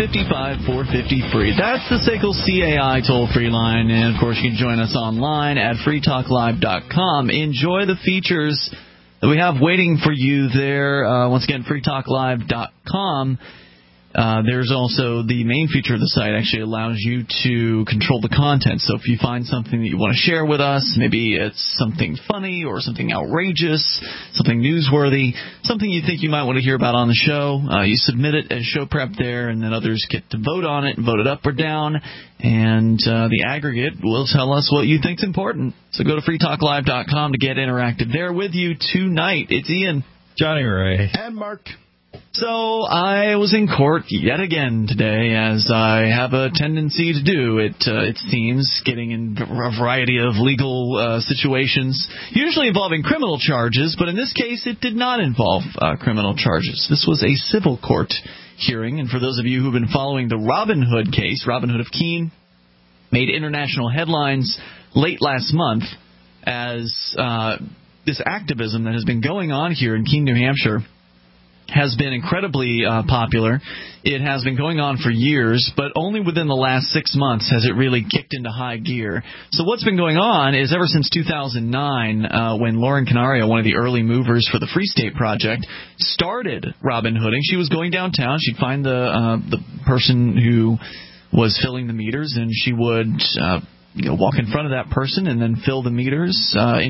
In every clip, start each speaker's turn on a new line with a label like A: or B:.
A: 888-255-450-FREE. That's the SACL CAI toll-free line. And, of course, you can join us online at freetalklive.com. Enjoy the features that we have waiting for you there. Once again, freetalklive.com. There's also the main feature of the site actually allows you to control the content. So if you find something that you want to share with us, maybe it's something funny or something outrageous, something newsworthy, something you think you might want to hear about on the show, you submit it as show prep there, and then others get to vote on it and vote it up or down. And the aggregate will tell us what you think's important. So go to freetalklive.com to get interactive there with you tonight. It's Ian,
B: Johnny Ray,
C: and Mark.
A: So I was in court yet again today, as I have a tendency to do, it seems, getting in a variety of legal situations, usually involving criminal charges, but in this case it did not involve criminal charges. This was a civil court hearing, and for those of you who've been following the Robin Hood case, Robin Hood of Keene made international headlines late last month as this activism that has been going on here in Keene, New Hampshire has been incredibly popular. It has been going on for years, but only within the last 6 months has it really kicked into high gear. So what's been going on is ever since 2009, when Lauren Canario, one of the early movers for the Free State Project, started Robin Hooding, she was going downtown. She'd find the person who was filling the meters, and she would walk in front of that person and then fill the meters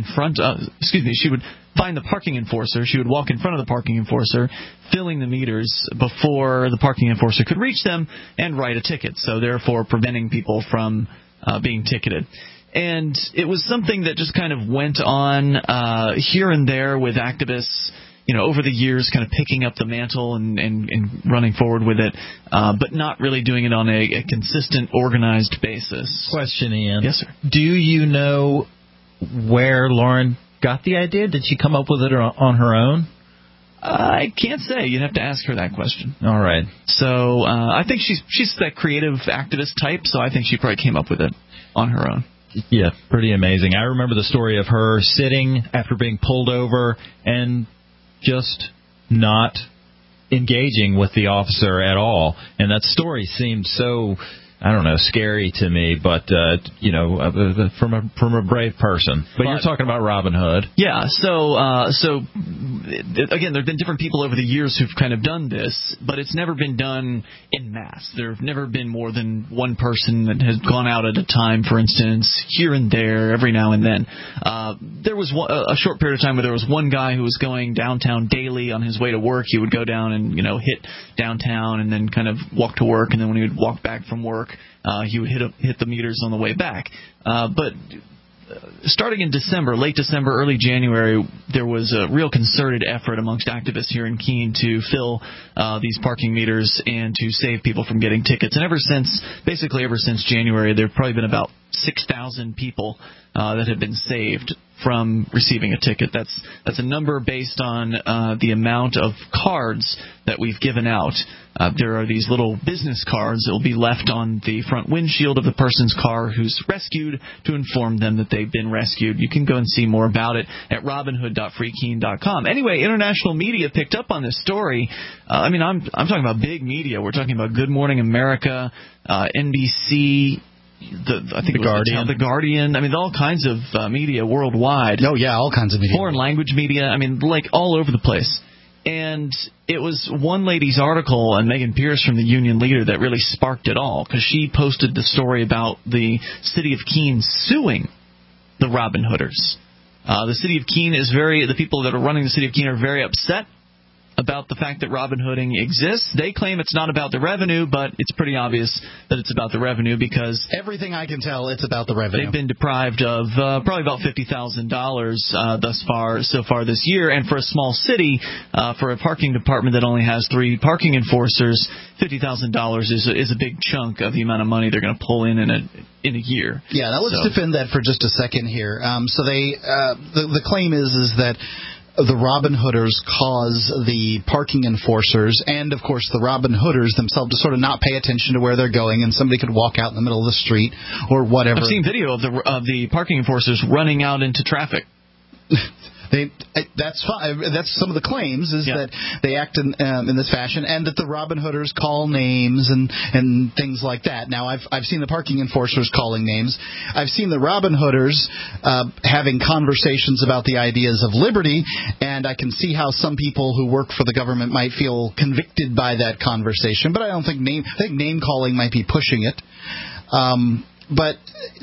A: she would find the parking enforcer. She would walk in front of the parking enforcer, filling the meters before the parking enforcer could reach them and write a ticket, so therefore preventing people from being ticketed. And it was something that just kind of went on here and there with activists, over the years, kind of picking up the mantle and running forward with it, but not really doing it on a consistent, organized basis.
B: Question, Ian.
A: Yes, sir.
B: Do you know where Lauren got the idea? Did she come up with it on her own?
A: I can't say. You'd have to ask her that question.
B: All right.
A: So I think she's that creative activist type, so I think she probably came up with it on her own.
B: Yeah, pretty amazing. I remember the story of her sitting after being pulled over and just not engaging with the officer at all. And that story seemed so, I don't know, scary to me, but, from a brave person. But you're talking about Robin Hood.
A: Yeah, so again, there have been different people over the years who've kind of done this, but it's never been done en masse. There have never been more than one person that has gone out at a time, for instance, here and there, every now and then. There was a short period of time where there was one guy who was going downtown daily on his way to work. He would go down and, hit downtown and then kind of walk to work, and then when he would walk back from work, he would hit the meters on the way back. But starting in December, late December, early January, there was a real concerted effort amongst activists here in Keene to fill these parking meters and to save people from getting tickets. And basically ever since January, there have probably been about 6,000 people that have been saved from receiving a ticket. That's a number based on the amount of cards that we've given out. There are these little business cards that will be left on the front windshield of the person's car who's rescued to inform them that they've been rescued. You can go and see more about it at robinhood.freekeene.com. Anyway, international media picked up on this story. I'm talking about big media. We're talking about Good Morning America, NBC, The Guardian. All kinds of media worldwide.
C: Oh, yeah, all kinds of media.
A: Foreign language media. All over the place. And it was one lady's article on Megan Pierce from the Union Leader that really sparked it all, because she posted the story about the city of Keene suing the Robin Hooders. The city of Keene the people that are running the city of Keene are very upset about the fact that Robin Hooding exists. They claim it's not about the revenue, but it's pretty obvious that it's about the revenue, because
C: everything I can tell, it's about the revenue.
A: They've been deprived of probably about $50,000 so far this year. And for a small city, for a parking department that only has 3 parking enforcers, $50,000 is a big chunk of the amount of money they're going to pull in a year.
C: Yeah, now let's defend that for just a second here. The claim is that the Robin Hooders cause the parking enforcers and, of course, the Robin Hooders themselves to sort of not pay attention to where they're going, and somebody could walk out in the middle of the street or whatever.
A: I've seen video of the parking enforcers running out into traffic.
C: That's fine. That's some of the claims is that they act in this fashion, and that the Robin Hooders call names and things like that. Now, I've seen the parking enforcers calling names. I've seen the Robin Hooders having conversations about the ideas of liberty, and I can see how some people who work for the government might feel convicted by that conversation. But I don't think name calling might be pushing it. But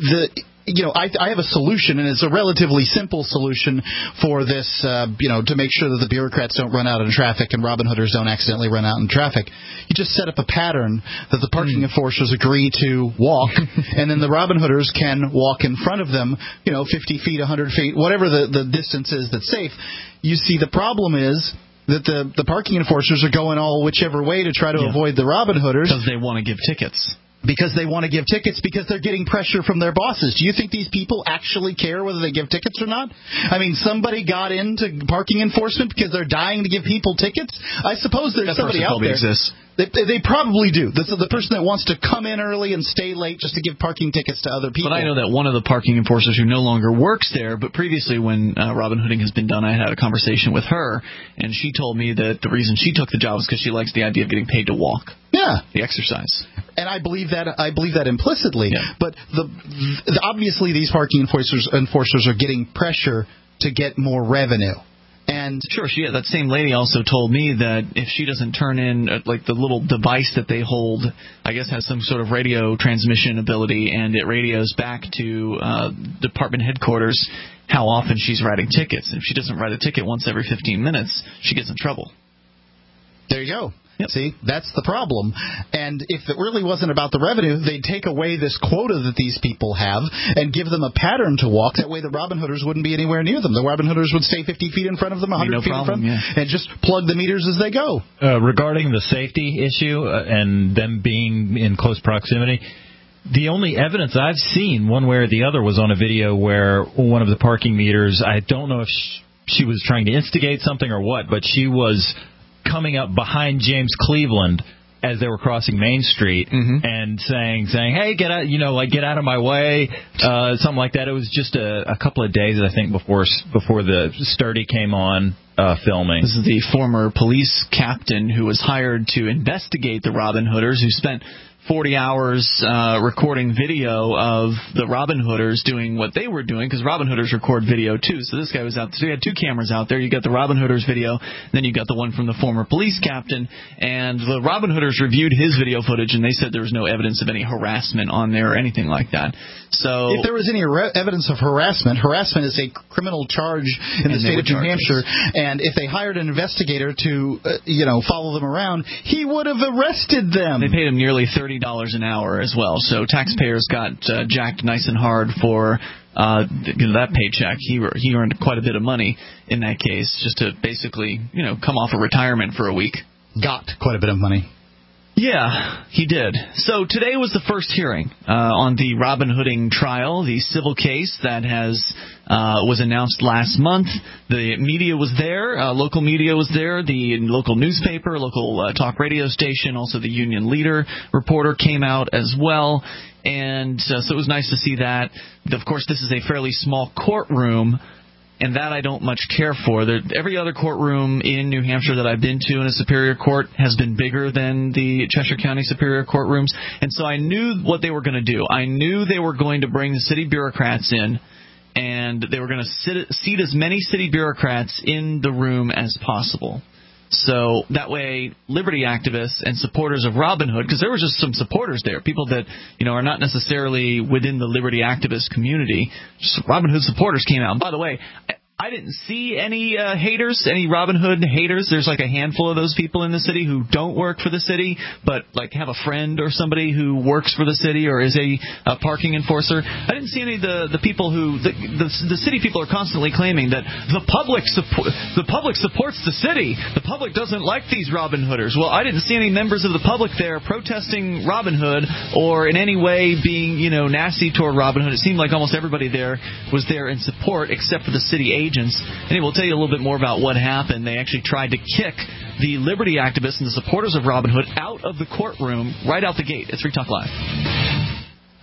C: I have a solution, and it's a relatively simple solution for this, to make sure that the bureaucrats don't run out in traffic and Robin Hooders don't accidentally run out in traffic. You just set up a pattern that the parking enforcers agree to walk, and then the Robin Hooders can walk in front of them, 50 feet, 100 feet, whatever the distance is that's safe. You see, the problem is that the parking enforcers are going all whichever way to try to avoid the Robin Hooders.
A: Because they want to give tickets.
C: Because they want to give tickets, because they're getting pressure from their bosses. Do you think these people actually care whether they give tickets or not? I mean, somebody got into parking enforcement because they're dying to give people tickets? I suppose there's somebody out there.
A: Exists.
C: They probably do. The person that wants to come in early and stay late just to give parking tickets to other people.
A: But I know that one of the parking enforcers who no longer works there, but previously when Robin Hooding has been done, I had a conversation with her, and she told me that the reason she took the job was because she likes the idea of getting paid to walk.
C: Yeah.
A: The exercise.
C: And I believe that implicitly. Yeah. But obviously these parking enforcers are getting pressure to get more revenue. And
A: sure, that same lady also told me that if she doesn't turn in the little device that they hold, I guess has some sort of radio transmission ability, and it radios back to department headquarters how often she's writing tickets. And if she doesn't write a ticket once every 15 minutes, she gets in trouble.
C: There you go. Yep. See, that's the problem. And if it really wasn't about the revenue, they'd take away this quota that these people have and give them a pattern to walk. That way the Robin Hooders wouldn't be anywhere near them. The Robin Hooders would stay 50 feet in front of them, 100 feet in front of them, and just plug the meters as they go.
B: Regarding the safety issue and them being in close proximity, the only evidence I've seen one way or the other was on a video where one of the parking meters, I don't know if she was trying to instigate something or what, but she was coming up behind James Cleveland as they were crossing Main Street and saying, "Hey, get out! Get out of my way!" Something like that. It was just a couple of days, I think, before the Sturdy came on filming.
A: This is the former police captain who was hired to investigate the Robin Hooders, who spent 40 hours recording video of the Robin Hooders doing what they were doing, because Robin Hooders record video too. So this guy was out there. So you had two cameras out there. You got the Robin Hooders video, then you got the one from the former police captain. And the Robin Hooders reviewed his video footage, and they said there was no evidence of any harassment on there or anything like that. So
C: if there was any evidence of harassment is a criminal charge in the state of New Hampshire. And if they hired an investigator to follow them around, he would have arrested them.
A: They paid him nearly $30 an hour as well, so taxpayers got jacked nice and hard for that paycheck. He earned quite a bit of money in that case, just to basically come off of retirement for a week.
C: Got quite a bit of money.
A: Yeah, he did. So today was the first hearing on the Robin Hooding trial, the civil case that was announced last month. The media was there, local media was there, the local newspaper, local talk radio station, also the Union Leader reporter came out as well. And so it was nice to see that. Of course, this is a fairly small courtroom, and that I don't much care for. Every other courtroom in New Hampshire that I've been to in a Superior Court has been bigger than the Cheshire County Superior Courtrooms. And so I knew what they were going to do. I knew they were going to bring the city bureaucrats in, and they were going to seat as many city bureaucrats in the room as possible. So that way, liberty activists and supporters of Robin Hood, because there were just some supporters there, people that are not necessarily within the liberty activist community. Just Robin Hood supporters came out. And by the way, I didn't see any haters, any Robin Hood haters. There's like a handful of those people in the city who don't work for the city, but like have a friend or somebody who works for the city or is a parking enforcer. I didn't see any of the people who the city people are constantly claiming that the public supports the city. The public doesn't like these Robin Hooders. Well, I didn't see any members of the public there protesting Robin Hood or in any way being nasty toward Robin Hood. It seemed like almost everybody there was there in support, except for the city agents. And we'll tell you a little bit more about what happened. They actually tried to kick the liberty activists and the supporters of Robin Hood out of the courtroom right out the gate. It's Free Talk Live.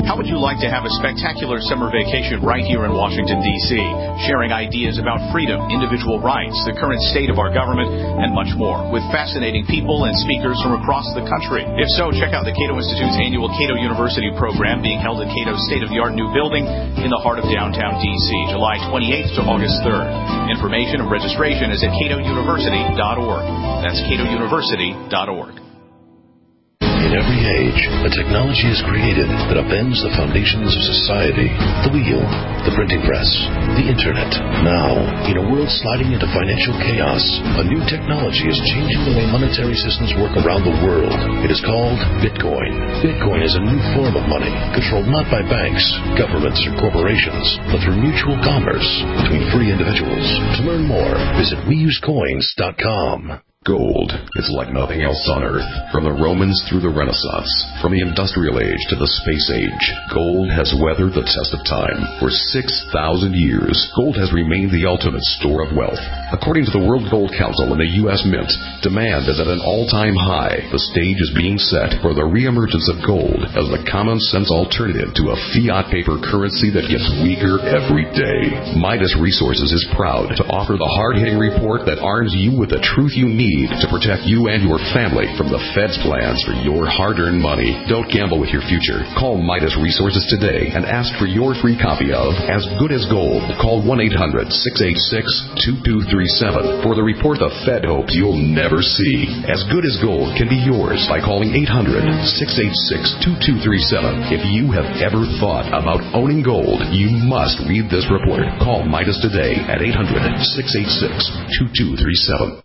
D: How would you like to have a spectacular summer vacation right here in Washington, D.C., sharing ideas about freedom, individual rights, the current state of our government, and much more, with fascinating people and speakers from across the country? If so, check out the Cato Institute's annual Cato University program being held at Cato's state-of-the-art new building in the heart of downtown D.C., July 28th to August 3rd. Information and registration is at catouniversity.org. That's catouniversity.org.
E: In every age, a technology is created that upends the foundations of society. The wheel, the printing press, the internet. Now, in a world sliding into financial chaos, a new technology is changing the way monetary systems work around the world. It is called Bitcoin. Bitcoin is a new form of money, controlled not by banks, governments, or corporations, but through mutual commerce between free individuals. To learn more, visit weusecoins.com.
F: Gold is like nothing else on Earth. From the Romans through the Renaissance, from the Industrial Age to the Space Age, gold has weathered the test of time. For 6,000 years, gold has remained the ultimate store of wealth. According to the World Gold Council and the U.S. Mint, demand is at an all-time high. The stage is being set for the reemergence of gold as the common-sense alternative to a fiat paper currency that gets weaker every day. Midas Resources is proud to offer the hard-hitting report that arms you with the truth you need to protect you and your family from the Fed's plans for your hard-earned money. Don't gamble with your future. Call Midas Resources today and ask for your free copy of As Good as Gold. Call 1-800-686-2237 for the report the Fed hopes you'll never see. As Good as Gold can be yours by calling 800-686-2237. If you have ever thought about owning gold, you must read this report. Call Midas today at 800-686-2237.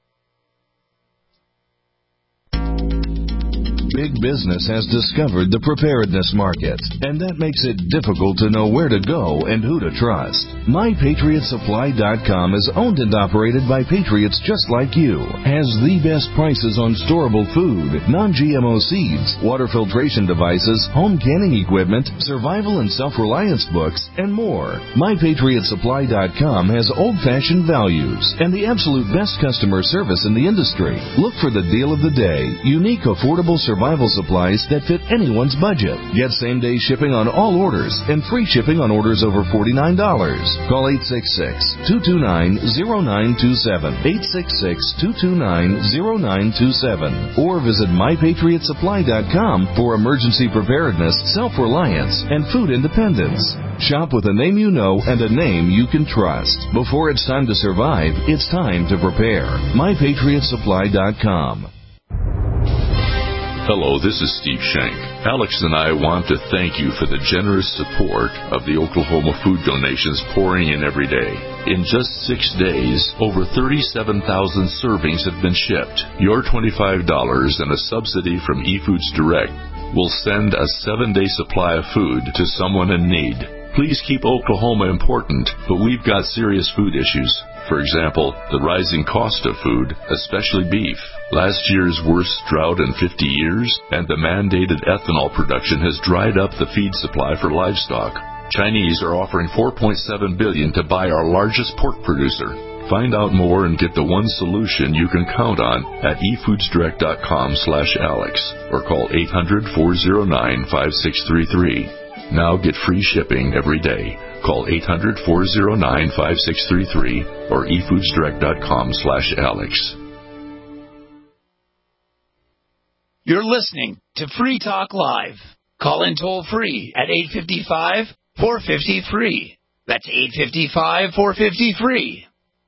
G: Big business has discovered the preparedness market, and that makes it difficult to know where to go and who to trust. MyPatriotSupply.com is owned and operated by patriots just like you, has the best prices on storable food, non-GMO seeds, water filtration devices, home canning equipment, survival and self-reliance books, and more. MyPatriotSupply.com has old-fashioned values and the absolute best customer service in the industry. Look for the deal of the day, unique, affordable survival supplies that fit anyone's budget. Get same-day shipping on all orders and free shipping on orders over $49. Call 866-229-0927, 866-229-0927, or visit MyPatriotSupply.com for emergency preparedness, self-reliance, and food independence. Shop with a name you know and a name you can trust. Before it's time to survive, it's time to prepare. MyPatriotSupply.com.
H: Hello, this is Steve Schenk. Alex and I want to thank you for the generous support of the Oklahoma food donations pouring in every day. In just 6 days, over 37,000 servings have been shipped. Your $25 and a subsidy from eFoods Direct will send a 7-day supply of food to someone in need. Please keep Oklahoma important, but we've got serious food issues. For example, the rising cost of food, especially beef. Last year's worst drought in 50 years, and the mandated ethanol production has dried up the feed supply for livestock. Chinese are offering $4.7 billion to buy our largest pork producer. Find out more and get the one solution you can count on at efoodsdirect.com/Alex or call 800-409-5633. Now get free shipping every day. Call 800-409-5633 or efoodsdirect.com/Alex.
I: You're listening to Free Talk Live. Call in toll free at 855-450-FREE. That's 855-450-FREE.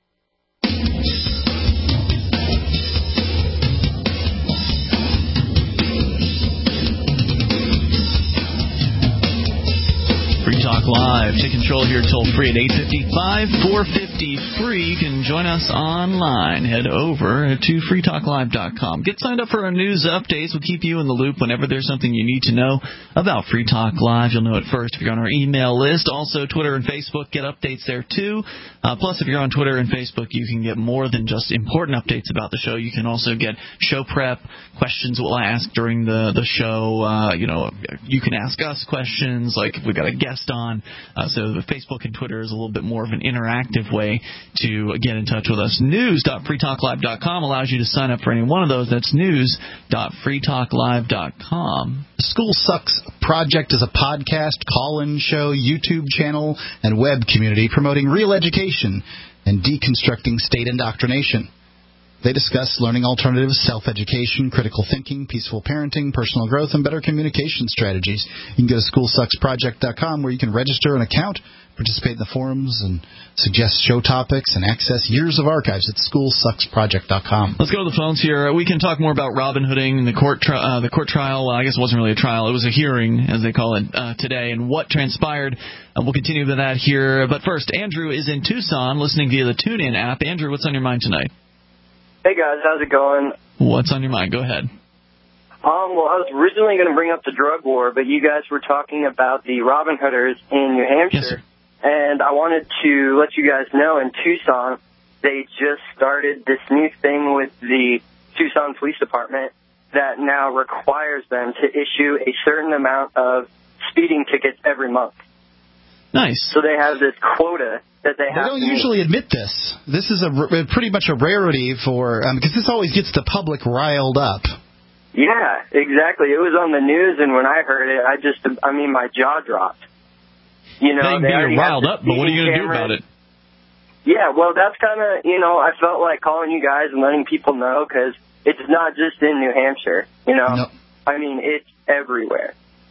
A: Free Talk Live. Take control here toll free at 855-450-FREE. You can join us online. Head over to freetalklive.com. Get signed up for our news updates. We'll keep you in the loop whenever there's something you need to know about Free Talk Live. You'll know it first if you're on our email list. Also, Twitter and Facebook get updates there, too. Plus, if you're on Twitter and Facebook, you can get more than just important updates about the show. You can also get show prep, questions we'll ask during the show. You can ask us questions, like if we've got a guest on. So the Facebook and Twitter is a little bit more of an interactive way to get in touch with us. News.freetalklive.com allows you to sign up for any one of those. That's news.freetalklive.com.
C: School Sucks Project is a podcast, call-in show, YouTube channel, and web community promoting real education and deconstructing state indoctrination. They discuss learning alternatives, self-education, critical thinking, peaceful parenting, personal growth, and better communication strategies. You can go to schoolsucksproject.com where you can register an account, participate in the forums, and suggest show topics and access years of archives at schoolsucksproject.com.
A: Let's go to the phones here. We can talk more about Robin Hooding and the court trial. Well, I guess it wasn't really a trial. It was a hearing, as they call it, today, and what transpired. We'll continue with that here. But first, Andrew is in Tucson listening via the TuneIn app. Andrew, what's on your mind tonight?
J: Hey, guys. How's it going?
A: What's on your mind? Go ahead.
J: Well, I was originally going to bring up the drug war, but you guys were talking about the Robin Hooders in New Hampshire.
A: Yes, sir.
J: And I wanted to let you guys know in Tucson, they just started this new thing with the Tucson Police Department that now requires them to issue a certain amount of speeding tickets every month.
A: Nice.
J: So they have this quota that they have.
C: They don't usually admit this. This is pretty much a rarity for because this always gets the public riled up.
J: Yeah, exactly. It was on the news, and when I heard it, my jaw dropped. You know,
A: they already riled up, but what are you going to do about it?
J: Yeah, well, that's kind of, I felt like calling you guys and letting people know because it's not just in New Hampshire,
C: No.
J: I mean, it's everywhere.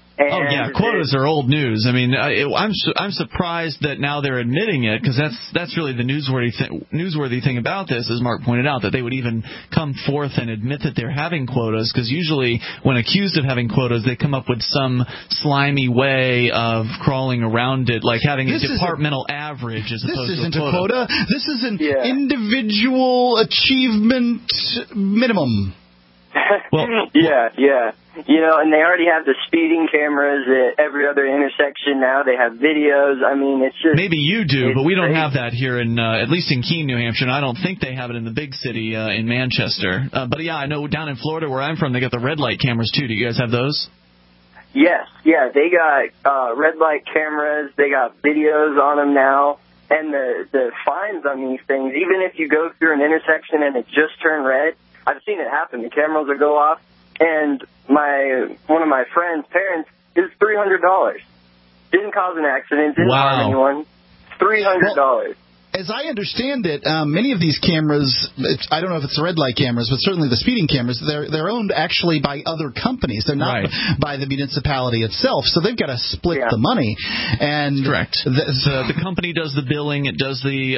J: And
A: quotas are old news. I mean, I'm surprised that now they're admitting it because that's really the newsworthy thing about this, as Mark pointed out, that they would even come forth and admit that they're having quotas. Because usually, when accused of having quotas, they come up with some slimy way of crawling around it, like having a departmental average as opposed to a quota.
C: This is an individual achievement minimum.
A: Well,
J: yeah. And they already have the speeding cameras at every other intersection now. They have videos. I mean, it's just...
A: Maybe you do, but we don't have that here in, at least in Keene, New Hampshire, and I don't think they have it in the big city in Manchester. But yeah, I know down in Florida where I'm from, they got the red light cameras too. Do you guys have those?
J: Yes, yeah. They got red light cameras. They got videos on them now. And the fines on these things, even if you go through an intersection and it just turned red, I've seen it happen. The cameras will go off, and one of my friend's parents is $300. Didn't cause an accident, didn't harm anyone. $300.
C: Well, as I understand it, many of these cameras, I don't know if it's the red light cameras, but certainly the speeding cameras, they're owned actually by other companies. They're not by the municipality itself, so they've got to split the money. And
A: correct. The company does the billing, it does the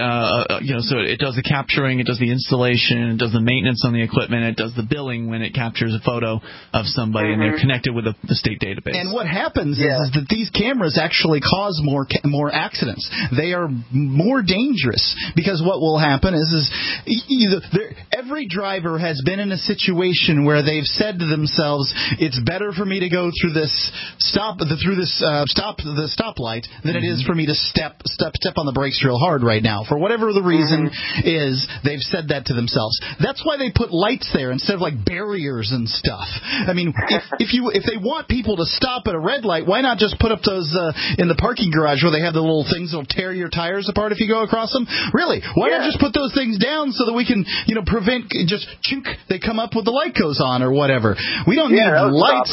A: so it does the capturing, it does the installation, it does the maintenance on the equipment, it does the billing when it captures a photo of somebody, and they're connected with the state database.
C: And what happens is that these cameras actually cause more accidents. They are more dangerous. Because what will happen is every driver has been in a situation where they've said to themselves, "It's better for me to go through the stoplight than it is for me to step on the brakes real hard right now." For whatever the reason is, they've said that to themselves. That's why they put lights there instead of like barriers and stuff. I mean, if they want people to stop at a red light, why not just put up those in the parking garage where they have the little things that'll tear your tires apart if you go across them? Really? Why not just put those things down so that we can, prevent just chink, they come up with the light goes on or whatever. We don't need lights.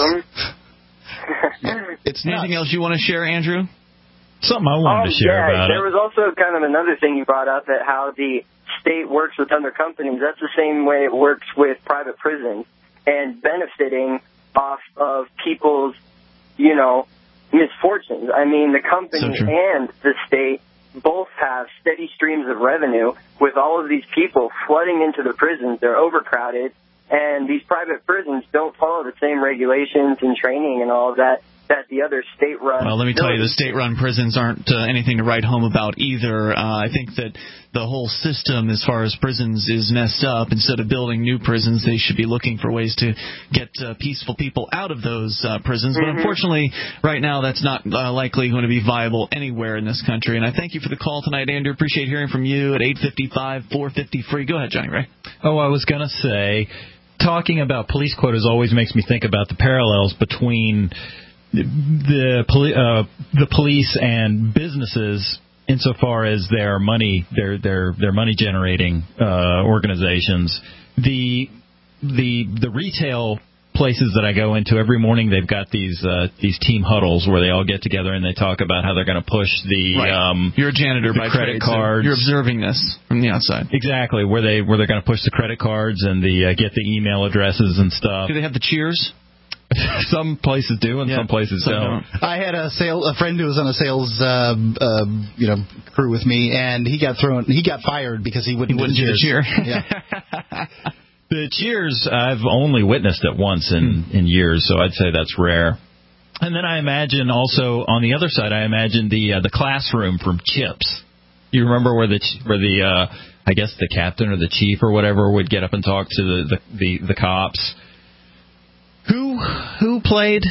C: It's
A: anything else you want to share, Andrew?
B: Something I wanted to share about
J: there was also kind of another thing you brought up, that how the state works with other companies. That's the same way it works with private prisons and benefiting off of people's, misfortunes. I mean, the company and the state both have steady streams of revenue with all of these people flooding into the prisons. They're overcrowded, and these private prisons don't follow the same regulations and training and all of that the other state-run...
A: Well, let me tell you, the state-run prisons aren't anything to write home about either. I think that the whole system, as far as prisons, is messed up. Instead of building new prisons, they should be looking for ways to get peaceful people out of those prisons. But unfortunately, right now, that's not likely going to be viable anywhere in this country. And I thank you for the call tonight, Andrew. Appreciate hearing from you at 855-450-FREE. Go ahead, Johnny Ray.
B: Oh, I was going to say, talking about police quotas always makes me think about the parallels between the police and businesses, insofar as their money generating organizations, the retail places that I go into every morning, they've got these team huddles where they all get together and they talk about how they're going to push the
A: you're a janitor by
B: credit
A: trade,
B: cards.
A: So you're observing this from the outside.
B: Exactly, where they're going to push the credit cards and the get the email addresses and stuff.
A: Do they have the cheers?
B: Some places do, and some places don't.
C: I had a friend who was on a sales crew with me, and he got fired because he wouldn't do the cheer. Yeah.
B: The cheers, I've only witnessed it once in years, so I'd say that's rare. And then I imagine also on the other side, I imagine the classroom from CHIPS. You remember where the I guess the captain or the chief or whatever would get up and talk to the cops. Who played?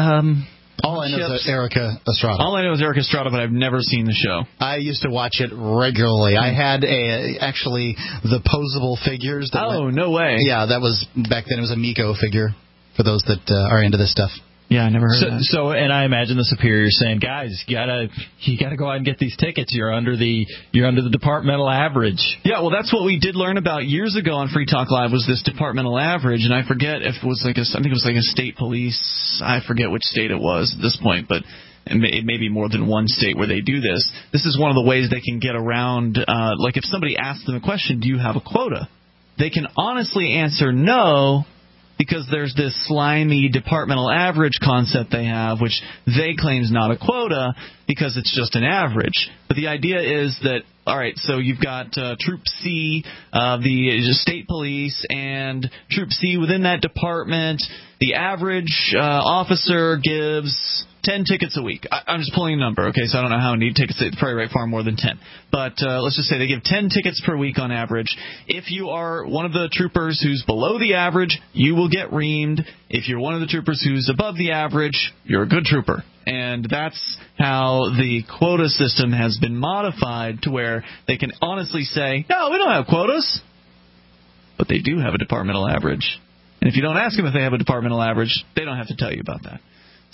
C: All I know is Erica Estrada.
A: All I know is Erica Estrada, but I've never seen the show.
C: I used to watch it regularly. I had actually the posable figures.
A: No way.
C: Yeah, that was back then. It was a Miko figure for those that are into this stuff.
A: Yeah, I never heard of that.
B: So, and I imagine the superior saying, "Guys, you gotta go out and get these tickets. You're under the departmental average." Yeah,
A: well, that's what we did learn about years ago on Free Talk Live was this departmental average, and I forget if it was I think it was like a state police. I forget which state it was at this point, but it may be more than one state where they do this. This is one of the ways they can get around. Like if somebody asks them a question, "Do you have a quota?" They can honestly answer no. Because there's this slimy departmental average concept they have, which they claim is not a quota because it's just an average. But the idea is that, all right, so you've got Troop C, the state police, and Troop C within that department. The average officer gives 10 tickets a week. I'm just pulling a number, okay, so I don't know how many tickets. It's probably far more than 10. But let's just say they give 10 tickets per week on average. If you are one of the troopers who's below the average, you will get reamed. If you're one of the troopers who's above the average, you're a good trooper. And that's how the quota system has been modified to where they can honestly say, no, we don't have quotas. But they do have a departmental average. And if you don't ask them if they have a departmental average, they don't have to tell you about that.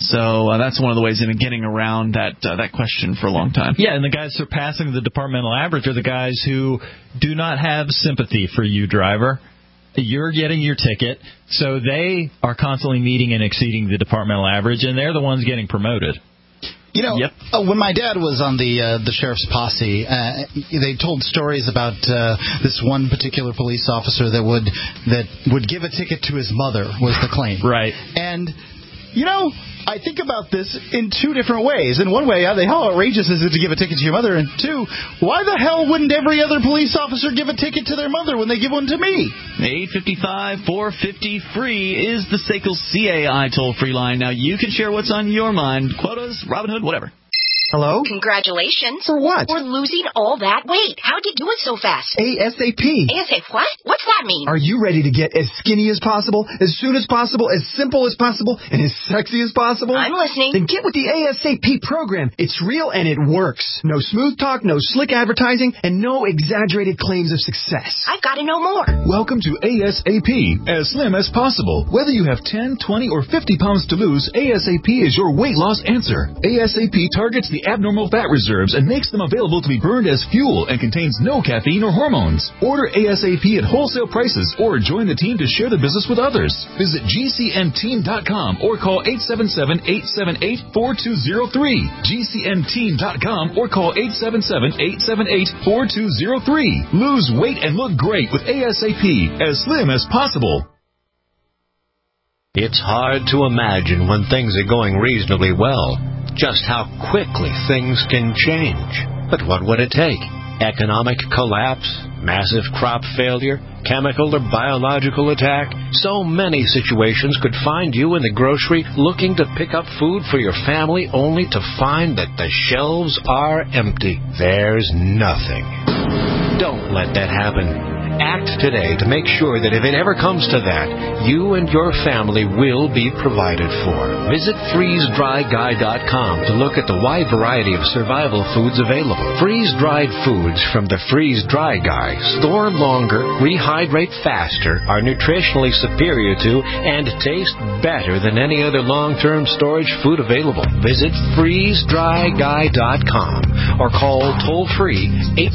A: So that's one of the ways in getting around that question for a long time.
B: Yeah, and the guys surpassing the departmental average are the guys who do not have sympathy for you, driver. You're getting your ticket, so they are constantly meeting and exceeding the departmental average, and they're the ones getting promoted.
C: You know, when my dad was on the sheriff's posse, they told stories about this one particular police officer that would give a ticket to his mother, was the claim.
B: Right.
C: And, you know, I think about this in two different ways. In one way, how outrageous is it to give a ticket to your mother? And two, why the hell wouldn't every other police officer give a ticket to their mother when they give one to me?
A: 855-450-FREE is the SACL CAI toll-free line. Now, you can share what's on your mind. Quotas, Robin Hood, whatever.
K: Hello?
L: Congratulations.
K: For what?
L: For losing all that weight. How'd you do it so fast?
K: ASAP.
L: ASAP what? What's that mean?
K: Are you ready to get as skinny as possible, as soon as possible, as simple as possible, and as sexy as possible?
L: I'm listening.
K: Then get with the ASAP program. It's real and it works. No smooth talk, no slick advertising, and no exaggerated claims of success.
L: I've got to know more.
M: Welcome to ASAP, as slim as possible. Whether you have 10, 20, or 50 pounds to lose, ASAP is your weight loss answer. ASAP targets the abnormal fat reserves and makes them available to be burned as fuel and contains no caffeine or hormones. Order ASAP at wholesale prices or join the team to share the business with others. Visit GCNteam.com or call 877-878-4203. GCNteam.com or call 877-878-4203. Lose weight and look great with ASAP, as slim as possible.
N: It's hard to imagine when things are going reasonably well, just how quickly things can change. But what would it take? Economic collapse, massive crop failure, chemical or biological attack? So many situations could find you in the grocery looking to pick up food for your family only to find that the shelves are empty. There's nothing. Don't let that happen. Act today to make sure that if it ever comes to that, you and your family will be provided for. Visit freezedryguy.com to look at the wide variety of survival foods available. Freeze-dried foods from the Freeze Dry Guy store longer, rehydrate faster, are nutritionally superior to, and taste better than any other long-term storage food available. Visit freezedryguy.com or call toll-free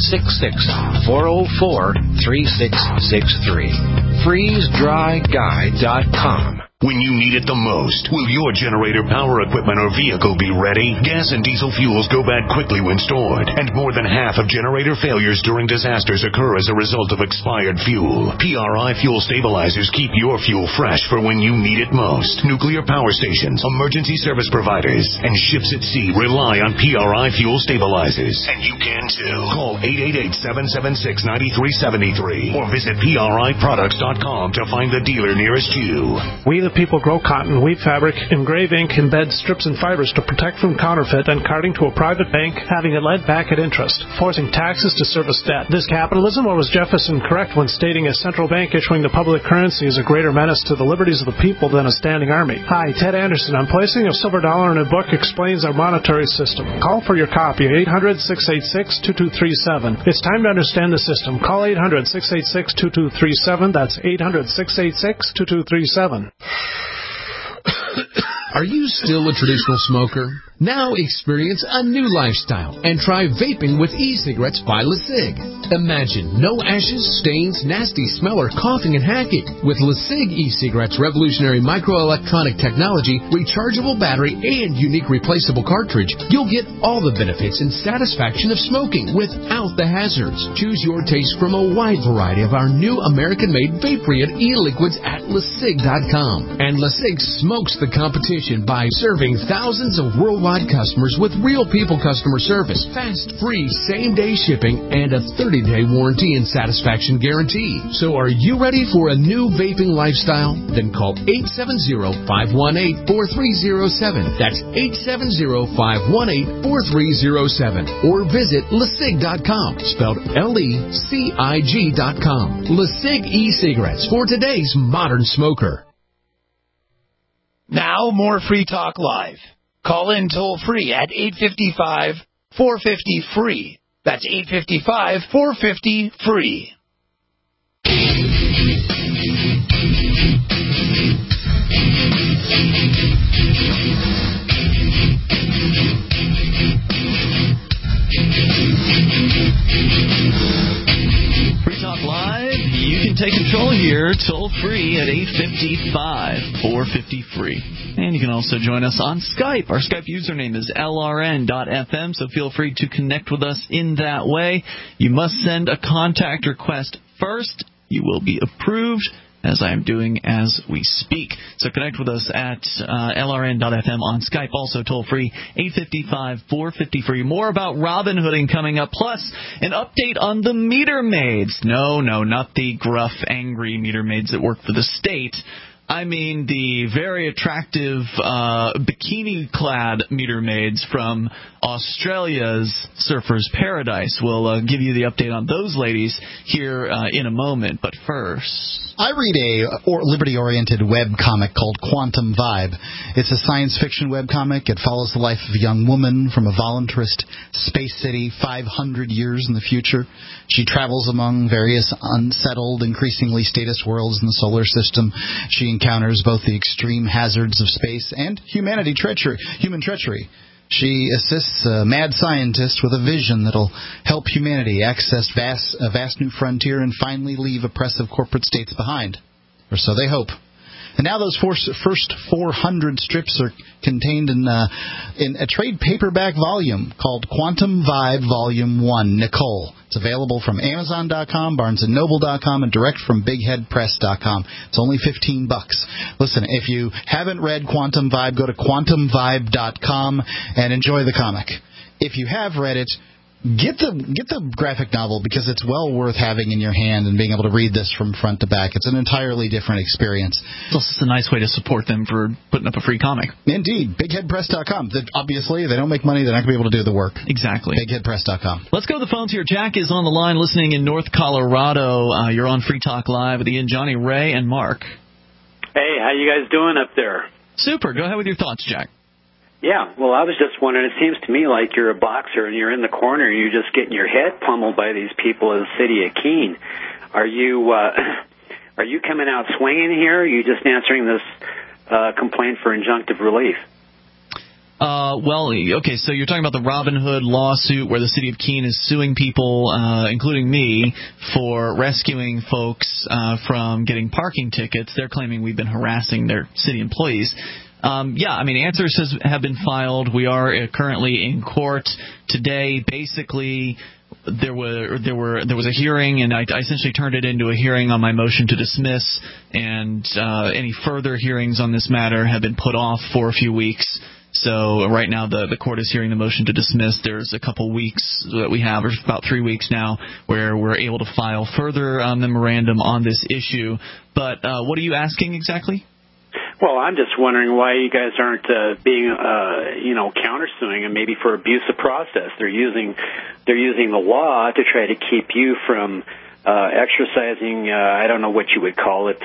N: 866-404-3663. freezedryguy.com.
O: When you need it the most, will your generator, power equipment, or vehicle be ready? Gas and diesel fuels go bad quickly when stored, and more than half of generator failures during disasters occur as a result of expired fuel. PRI Fuel Stabilizers keep your fuel fresh for when you need it most. Nuclear power stations, emergency service providers, and ships at sea rely on PRI Fuel Stabilizers. And you can too. Call 888-776-9373 or visit PRIproducts.com to find the dealer nearest you.
P: We the people grow cotton, weave fabric, engrave ink, embed strips and fibers to protect from counterfeit and carting to a private bank, having it led back at interest, forcing taxes to service debt. This capitalism, or was Jefferson correct when stating a central bank issuing the public currency is a greater menace to the liberties of the people than a standing army? Hi, Ted Anderson. I'm placing a silver dollar in a book explains our monetary system. Call for your copy, 800-686-2237. It's time to understand the system. Call 800-686-2237. That's 800-686-2237.
Q: Are you still a traditional smoker? Now experience a new lifestyle and try vaping with e-cigarettes by LeSig. Imagine no ashes, stains, nasty smell, or coughing and hacking. With LeSig e-cigarettes' revolutionary microelectronic technology, rechargeable battery, and unique replaceable cartridge, you'll get all the benefits and satisfaction of smoking without the hazards. Choose your taste from a wide variety of our new American-made Vaporeon e-liquids at LeSig.com. And LeSig smokes the competition by serving thousands of worldwide customers with real people customer service, fast, free, same-day shipping, and a 30-day warranty and satisfaction guarantee. So are you ready for a new vaping lifestyle? Then call 870-518-4307. That's 870-518-4307. Or visit LeSig.com, spelled LECIG.com. LeSig e-cigarettes for today's modern smoker.
I: Now more Free Talk Live. Call in toll-free at 855-450-FREE. That's 855-450-FREE.
A: Free Talk Live, you can take control here, toll-free at 855-450-FREE. And you can also join us on Skype. Our Skype username is lrn.fm, so feel free to connect with us in that way. You must send a contact request first. You will be approved, as I am doing as we speak. So connect with us at lrn.fm on Skype, also toll-free, 855-450-FREE. More about Robinhooding coming up, plus an update on the meter maids. No, not the gruff, angry meter maids that work for the state. I mean the very attractive bikini-clad meter maids from Australia's Surfer's Paradise. We'll give you the update on those ladies here in a moment. But first,
C: I read a liberty-oriented webcomic called Quantum Vibe. It's a science fiction webcomic. It follows the life of a young woman from a voluntarist space city 500 years in the future. She travels among various unsettled, increasingly status worlds in the solar system. She encounters both the extreme hazards of space and human treachery. She assists a mad scientist with a vision that'll help humanity access a vast new frontier and finally leave oppressive corporate states behind. Or so they hope. And now those first 400 strips are contained in a trade paperback volume called Quantum Vibe Volume 1, Nicole. It's available from Amazon.com, BarnesandNoble.com, and direct from BigHeadPress.com. It's only $15. Listen, if you haven't read Quantum Vibe, go to QuantumVibe.com and enjoy the comic. If you have read it, Get the graphic novel because it's well worth having in your hand and being able to read this from front to back. It's an entirely different experience.
A: It's also a nice way to support them for putting up a free comic.
C: Indeed. BigHeadPress.com. Obviously, if they don't make money, they're not going to be able to do the work.
A: Exactly.
C: BigHeadPress.com.
A: Let's go to the phones here. Jack is on the line listening in North Colorado. You're on Free Talk Live with Ian, Johnny, Ray, and Mark.
R: Hey, how you guys doing up there?
A: Super. Go ahead with your thoughts, Jack.
R: Yeah, well, I was just wondering, it seems to me like you're a boxer and you're in the corner and you're just getting your head pummeled by these people in the city of Keene. Are you coming out swinging here, or are you just answering this complaint for injunctive relief?
A: Well, okay, so you're talking about the Robin Hood lawsuit where the city of Keene is suing people, including me, for rescuing folks from getting parking tickets. They're claiming we've been harassing their city employees. Yeah, I mean, answers have been filed. We are currently in court today. Basically, there was a hearing, and I essentially turned it into a hearing on my motion to dismiss, and any further hearings on this matter have been put off for a few weeks. So right now the court is hearing the motion to dismiss. There's a couple weeks that we have, or about 3 weeks now, where we're able to file further memorandum on this issue. But what are you asking exactly?
R: Well, I'm just wondering why you guys aren't being, countersuing and maybe for abuse of process. They're using the law to try to keep you from exercising. I don't know what you would call it.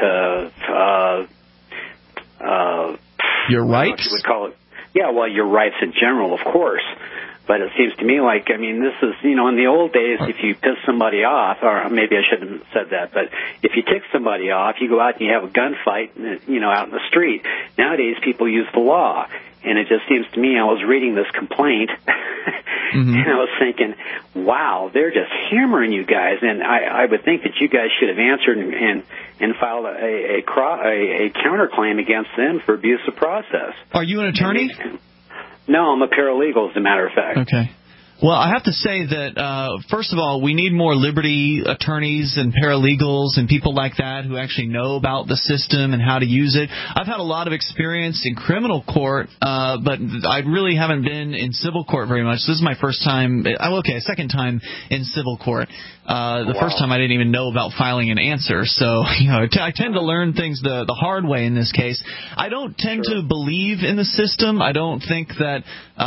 A: Your rights?
R: I don't know what you would call it. Yeah, well, your rights in general, of course. But it seems to me like, I mean, this is, in the old days, if you piss somebody off, or maybe I shouldn't have said that, but if you tick somebody off, you go out and you have a gunfight, out in the street. Nowadays, people use the law. And it just seems to me, I was reading this complaint, and I was thinking, wow, they're just hammering you guys. And I would think that you guys should have answered and filed a counterclaim against them for abuse of process.
A: Are you an attorney?
R: No, I'm a paralegal, as a matter of fact.
A: Okay. Well, I have to say that, first of all, we need more Liberty attorneys and paralegals and people like that who actually know about the system and how to use it. I've had a lot of experience in criminal court, but I really haven't been in civil court very much. This is my first time, second time in civil court. The first time I didn't even know about filing an answer. So, I tend to learn things the hard way in this case. I don't tend to believe in the system. I don't think that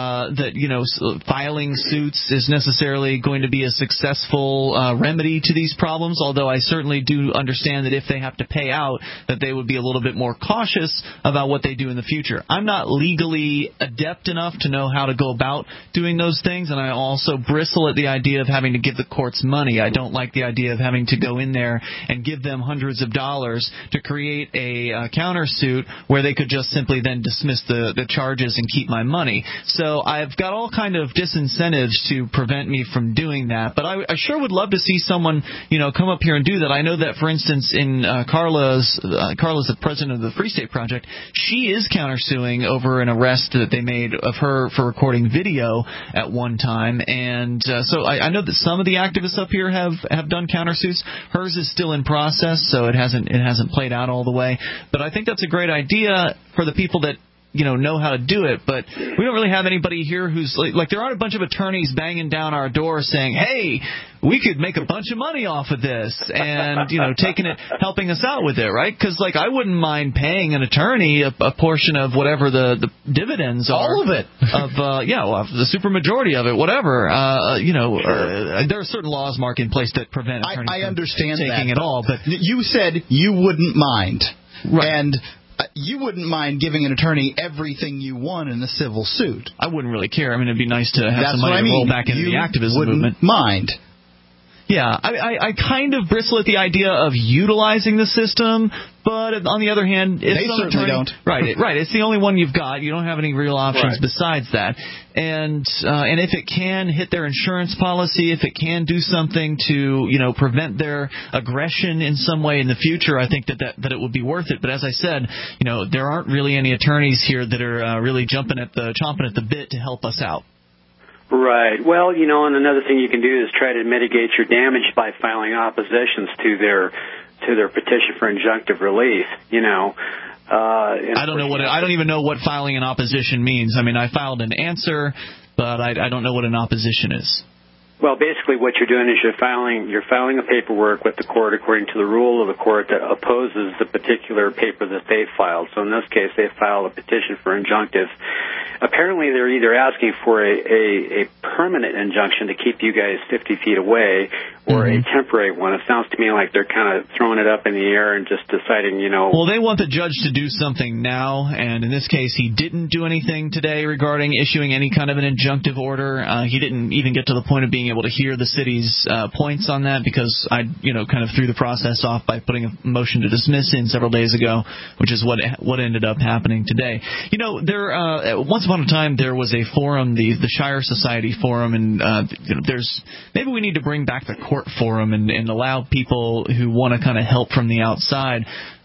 A: filing suits is necessarily going to be a successful remedy to these problems, although I certainly do understand that if they have to pay out, that they would be a little bit more cautious about what they do in the future. I'm not legally adept enough to know how to go about doing those things, and I also bristle at the idea of having to give the courts money. I don't like the idea of having to go in there and give them hundreds of dollars to create a countersuit where they could just simply then dismiss the charges and keep my money. So I've got all kind of disincentives to prevent me from doing that. But I sure would love to see someone, come up here and do that. I know that, for instance, in Carla's the president of the Free State Project, she is countersuing over an arrest that they made of her for recording video at one time. And so I know that some of the activists up here have done countersuits. Hers is still in process, so it hasn't played out all the way. But I think that's a great idea for the people that know how to do it, but we don't really have anybody here who's like there aren't a bunch of attorneys banging down our door saying, hey, we could make a bunch of money off of this and, helping us out with it, right? Because, I wouldn't mind paying an attorney a portion of whatever the dividends are.
C: All of it.
A: The supermajority of it, whatever. There are certain laws, Mark, in place that prevent attorneys from taking it all. But
C: you said you wouldn't mind.
A: Right.
C: And you wouldn't mind giving an attorney everything you want in a civil suit.
A: I wouldn't really care. I mean, it'd be nice to have some money to roll back into the activism movement.
C: Mind.
A: Yeah, I kind of bristle at the idea of utilizing the system, but on the other hand,
C: they certainly don't.
A: Right. It's the only one you've got. You don't have any real options besides that. And if it can hit their insurance policy, if it can do something to prevent their aggression in some way in the future, I think that it would be worth it. But as I said, there aren't really any attorneys here that are really chomping at the bit to help us out.
R: Right. Well, and another thing you can do is try to mitigate your damage by filing oppositions to their petition for injunctive relief.
A: I don't even know what filing an opposition means. I mean, I filed an answer, but I don't know what an opposition is.
R: Well, basically what you're doing is you're filing a paperwork with the court according to the rule of the court that opposes the particular paper that they filed. So in this case, they filed a petition for injunctive. Apparently, they're either asking for a permanent injunction to keep you guys 50 feet away or a temporary one. It sounds to me like they're kind of throwing it up in the air and just deciding,
A: Well, they want the judge to do something now, and in this case, he didn't do anything today regarding issuing any kind of an injunctive order. He didn't even get to the point of being able to hear the city's points on that because I, kind of threw the process off by putting a motion to dismiss in several days ago, which is what ended up happening today. Once upon a time there was a forum, the Shire Society forum, and maybe we need to bring back the court forum and allow people who want to kind of help from the outside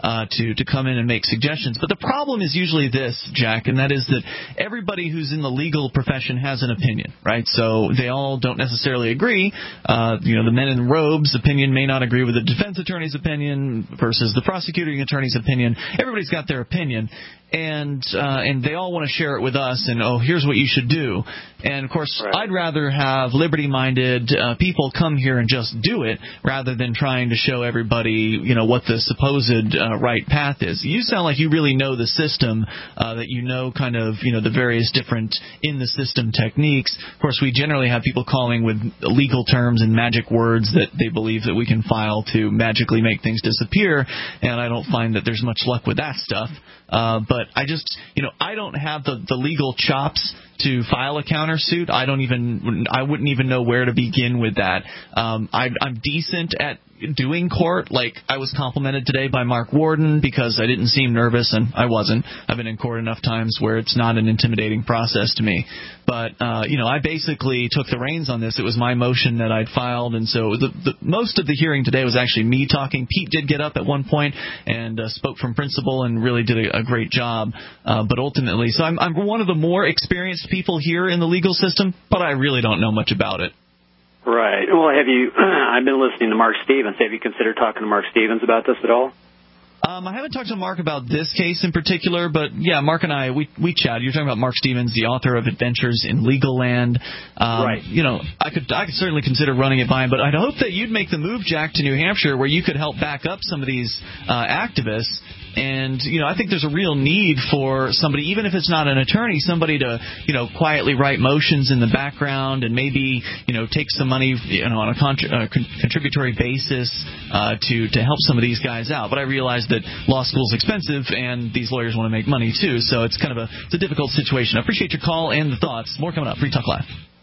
A: to come in and make suggestions. But the problem is usually this, Jack, and that is that everybody who's in the legal profession has an opinion, right? So they all don't necessarily agree. The men in robes' opinion may not agree with the defense attorney's opinion versus the prosecuting attorney's opinion. Everybody's got their opinion, and they all want to share it with us, and, here's what you should do. And, of course, I'd rather have liberty-minded people come here and just do it rather than trying to show everybody, what the supposed right path is. You sound like you really know the system, that you know kind of, the various different in-the-system techniques. Of course, we generally have people calling with legal terms and magic words that they believe that we can file to magically make things disappear, and I don't find that there's much luck with that stuff. But I just, I don't have the legal chops to file a countersuit. I wouldn't even know where to begin with that. I'm decent at doing court. Like, I was complimented today by Mark Warden because I didn't seem nervous, and I wasn't. I've been in court enough times where it's not an intimidating process to me. But, I basically took the reins on this. It was my motion that I'd filed, and so the most of the hearing today was actually me talking. Pete did get up at one point and spoke from principle and really did a great job. But ultimately, so I'm one of the more experienced people here in the legal system, but I really don't know much about it.
R: Right. Well, I've been listening to Mark Stevens. Have you considered talking to Mark Stevens about this at all?
A: I haven't talked to Mark about this case in particular, but yeah, Mark and I, we chatted. You're talking about Mark Stevens, the author of Adventures in Legal Land. Right. I could certainly consider running it by him, but I'd hope that you'd make the move, Jack, to New Hampshire, where you could help back up some of these activists. And, I think there's a real need for somebody, even if it's not an attorney, somebody to, quietly write motions in the background and maybe, take some money, on a contributory basis to help some of these guys out. But I realize that law school is expensive and these lawyers want to make money too, so it's kind of a difficult situation. I appreciate your call and the thoughts. More coming up. Free Talk Live.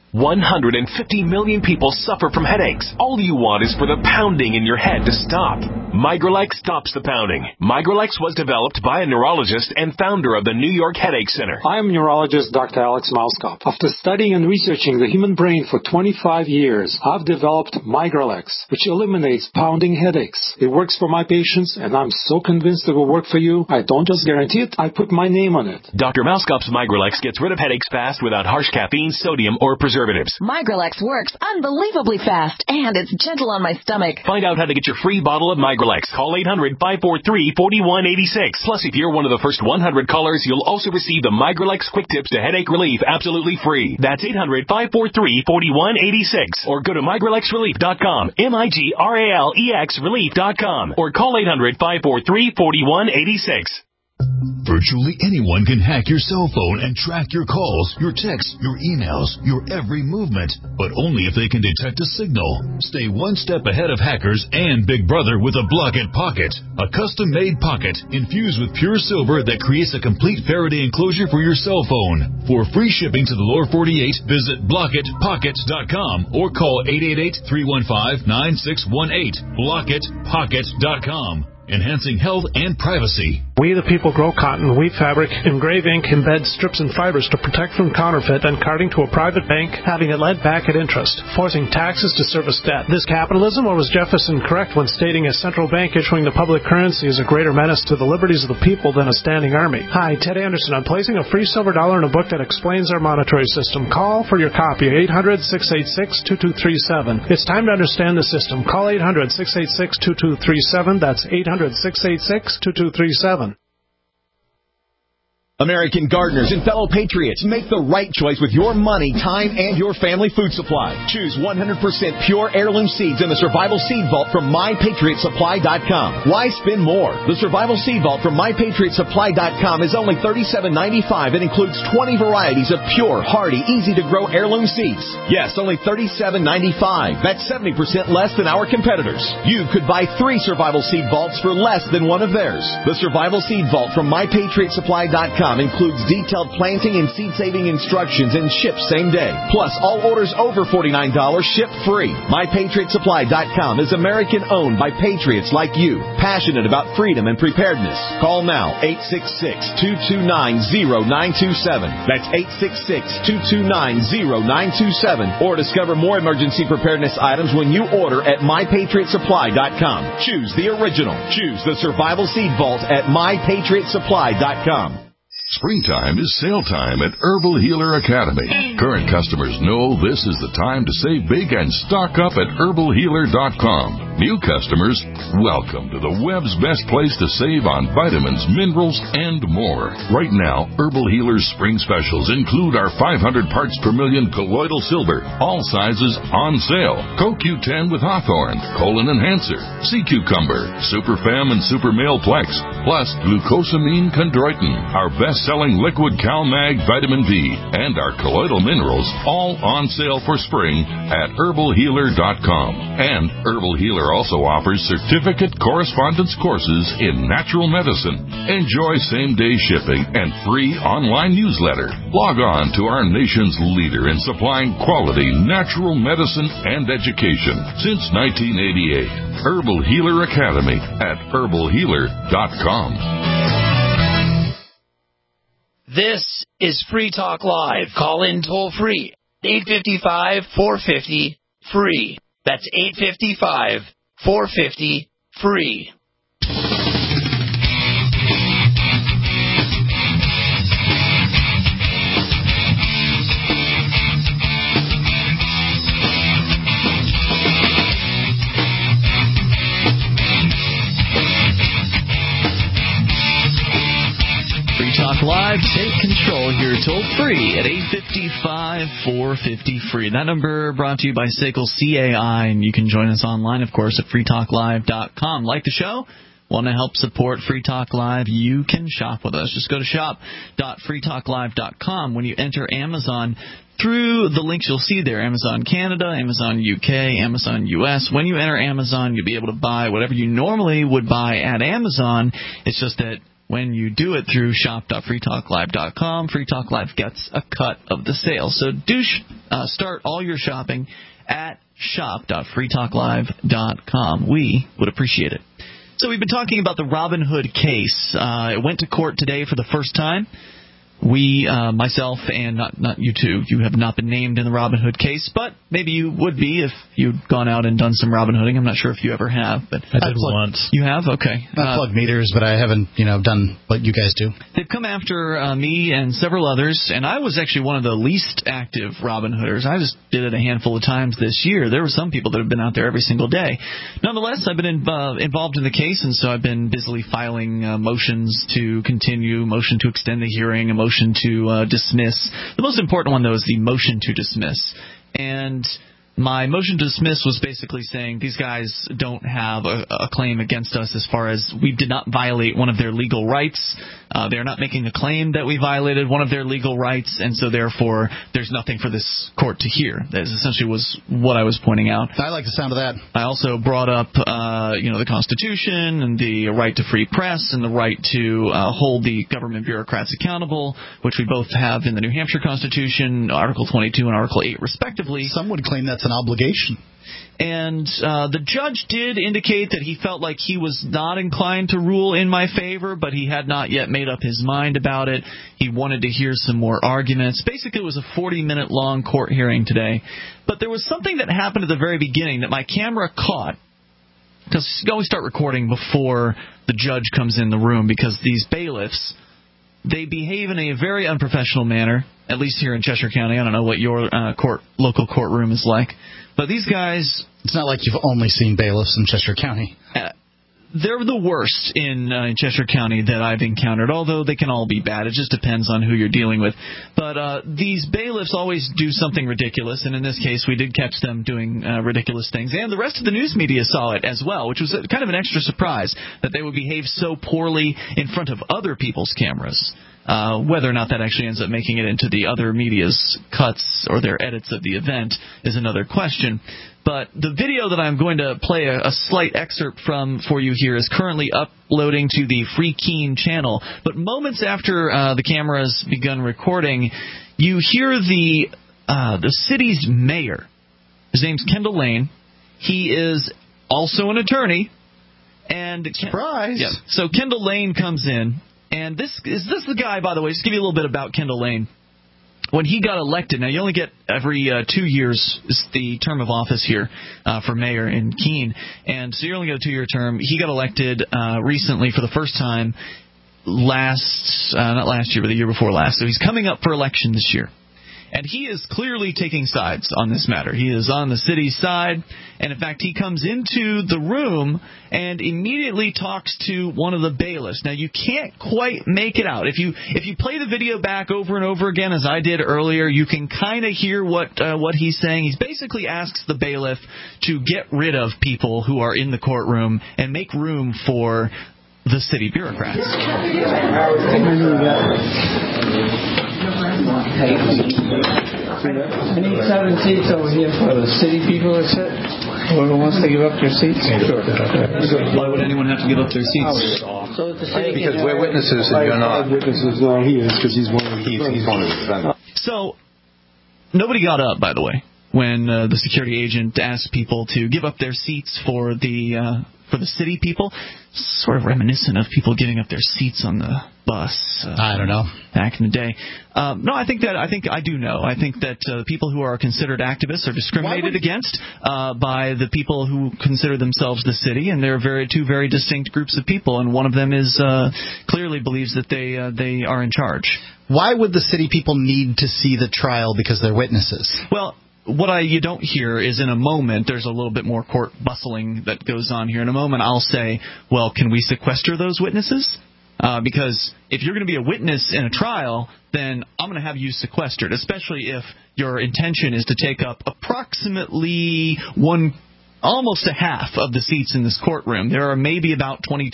S: 150 million people suffer from headaches. All you want is for the pounding in your head to stop. Migralex stops the pounding. Migralex was developed by a neurologist and founder of the New York Headache Center.
T: I am neurologist Dr. Alex Mauskop. After studying and researching the human brain for 25 years, I've developed Migralex, which eliminates pounding headaches. It works for my patients, and I'm so convinced it will work for you. I don't just guarantee it, I put my name on it.
S: Dr. Mauskop's Migralex gets rid of headaches fast without harsh caffeine, sodium, or preservatives.
U: Migralex works unbelievably fast, and it's gentle on my stomach.
S: Find out how to get your free bottle of Migralex. Call 800-543-4186. Plus, if you're one of the first 100 callers, you'll also receive the Migralex Quick Tips to Headache Relief absolutely free. That's 800-543-4186. Or go to migralexrelief.com, MIGRALEX relief.com. Or call 800-543-4186.
M: Virtually anyone can hack your cell phone and track your calls, your texts, your emails, your every movement, but only if they can detect a signal. Stay one step ahead of hackers and Big Brother with a Blockit Pocket, a custom-made pocket infused with pure silver that creates a complete Faraday enclosure for your cell phone. For free shipping to the lower 48, visit blockitpockets.com or call 888-315-9618. blockitpockets.com. Enhancing health and privacy.
P: We the people grow cotton, weave fabric, engrave ink, embed strips and fibers to protect from counterfeit and carting to a private bank, having it led back at interest, forcing taxes to service debt. This capitalism, or was Jefferson correct when stating a central bank issuing the public currency is a greater menace to the liberties of the people than a standing army? Hi, Ted Anderson. I'm placing a free silver dollar in a book that explains our monetary system. Call for your copy, 800-686-2237. It's time to understand the system. Call 800-686-2237. That's 800-686-2237.
D: American gardeners and fellow patriots, make the right choice with your money, time, and your family food supply. Choose 100% pure heirloom seeds in the Survival Seed Vault from MyPatriotSupply.com. Why spend more? The Survival Seed Vault from MyPatriotSupply.com is only $37.95 and includes 20 varieties of pure, hardy, easy-to-grow heirloom seeds. Yes, only $37.95. That's 70% less than our competitors. You could buy 3 Survival Seed Vaults for less than one of theirs. The Survival Seed Vault from MyPatriotSupply.com includes detailed planting and seed-saving instructions and ships same day. Plus, all orders over $49 ship free. MyPatriotSupply.com is American-owned by patriots like you, passionate about freedom and preparedness. Call now, 866-229-0927. That's 866-229-0927. Or discover more emergency preparedness items when you order at MyPatriotSupply.com. Choose the original. Choose the Survival Seed Vault at MyPatriotSupply.com.
V: Springtime is sale time at Herbal Healer Academy. Current customers know this is the time to save big and stock up at herbalhealer.com. New customers, welcome to the web's best place to save on vitamins, minerals, and more. Right now, Herbal Healer's spring specials include our 500 parts per million colloidal silver, all sizes on sale. CoQ10 with Hawthorne, Colon Enhancer, Sea Cucumber, Super Fem and Super Male Plex, plus Glucosamine Chondroitin, our best-selling liquid CalMag Vitamin V, and our colloidal minerals, all on sale for spring at herbalhealer.com. And Herbal Healer also offers certificate correspondence courses in natural medicine. Enjoy same-day shipping and free online newsletter. Log on to our nation's leader in supplying quality natural medicine and education since 1988. Herbal Healer Academy at herbalhealer.com.
I: This is Free Talk Live. Call in toll free. 855-450-FREE. That's 855-450-FREE.
A: Talk Live, take control here, toll free at 855-450-FREE. That number brought to you by SACL CAI, and you can join us online, of course, at freetalklive.com. Like the show? Want to help support Free Talk Live? You can shop with us. Just go to shop.freetalklive.com. When you enter Amazon, through the links you'll see there, Amazon Canada, Amazon UK, Amazon US. When you enter Amazon, you'll be able to buy whatever you normally would buy at Amazon. It's just that when you do it through shop.freetalklive.com, Free Talk Live gets a cut of the sale. So do start all your shopping at shop.freetalklive.com. We would appreciate it. So we've been talking about the Robin Hood case. It went to court today for the first time. We, myself, and not you two, you have not been named in the Robin Hood case, but maybe you would be if you'd gone out and done some Robin Hooding. I'm not sure if you ever have, but
B: I did once.
A: You have? Okay.
C: I plug meters, but I haven't, done what you guys do.
A: They've come after me and several others, and I was actually one of the least active Robin Hooders. I just did it a handful of times this year. There were some people that have been out there every single day. Nonetheless, I've been involved in the case, and so I've been busily filing motions to continue, motion to extend the hearing, a motion to dismiss. The most important one, though, is the motion to dismiss. And my motion to dismiss was basically saying these guys don't have a claim against us as far as we did not violate one of their legal rights. They're not making a claim that we violated one of their legal rights, and so therefore there's nothing for this court to hear. That essentially was what I was pointing out.
C: I like the sound of that.
A: I also brought up, the Constitution and the right to free press and the right to hold the government bureaucrats accountable, which we both have in the New Hampshire Constitution, Article 22 and Article 8, respectively.
C: Some would claim that's an obligation.
A: And the judge did indicate that he felt like he was not inclined to rule in my favor, but he had not yet made up his mind about it. He wanted to hear some more arguments. Basically, it was a 40-minute long court hearing today. But there was something that happened at the very beginning that my camera caught. Because you always start recording before the judge comes in the room, because these bailiffs, they behave in a very unprofessional manner, at least here in Cheshire County. I don't know what your local courtroom is like. But these guys...
C: It's not like you've only seen bailiffs in Cheshire County.
A: they're the worst in Cheshire County that I've encountered, although they can all be bad. It just depends on who you're dealing with. But these bailiffs always do something ridiculous, and in this case we did catch them doing ridiculous things. And the rest of the news media saw it as well, which was kind of an extra surprise that they would behave so poorly in front of other people's cameras. Whether or not that actually ends up making it into the other media's cuts or their edits of the event is another question. But the video that I'm going to play a slight excerpt from for you here is currently uploading to the Free Keene channel. But moments after the camera's begun recording, you hear the city's mayor. His name's Kendall Lane. He is also an attorney. And
C: surprise!
A: Yeah. So Kendall Lane comes in. And this is the guy, by the way, just to give you a little bit about Kendall Lane. When he got elected, now you only get every 2 years is the term of office here for mayor in Keene, and so you only get a 2-year term. He got elected recently for the first time not last year, but the year before last. So he's coming up for election this year. And he is clearly taking sides on this matter. He is on the city's side, and in fact, he comes into the room and immediately talks to one of the bailiffs. Now, you can't quite make it out. If you play the video back over and over again, as I did earlier, you can kind of hear what he's saying. He basically asks the bailiff to get rid of people who are in the courtroom and make room for the city bureaucrats.
E: I need 7 seats over here for the city people to sit. Whoever wants to give up their seats. Sure.
A: Why would anyone have to give up their seats?
E: So the city
F: because we're witnesses and you're not.
E: Witnesses, no, he is, because he's one of the
F: defendants.
A: So, nobody got up, by the way, when the security agent asked people to give up their seats for the city people. Sort of reminiscent of people giving up their seats on the bus.
C: I don't know.
A: Back in the day. No, I think I do know. I think that people who are considered activists are discriminated against by the people who consider themselves the city, and they're two very distinct groups of people, and one of them is clearly believes that they are in charge.
C: Why would the city people need to see the trial because they're witnesses?
A: Well, what you don't hear is in a moment, there's a little bit more court bustling that goes on here. In a moment, I'll say, well, can we sequester those witnesses? Because if you're going to be a witness in a trial, then I'm going to have you sequestered, especially if your intention is to take up approximately almost a half of the seats in this courtroom. There are maybe about a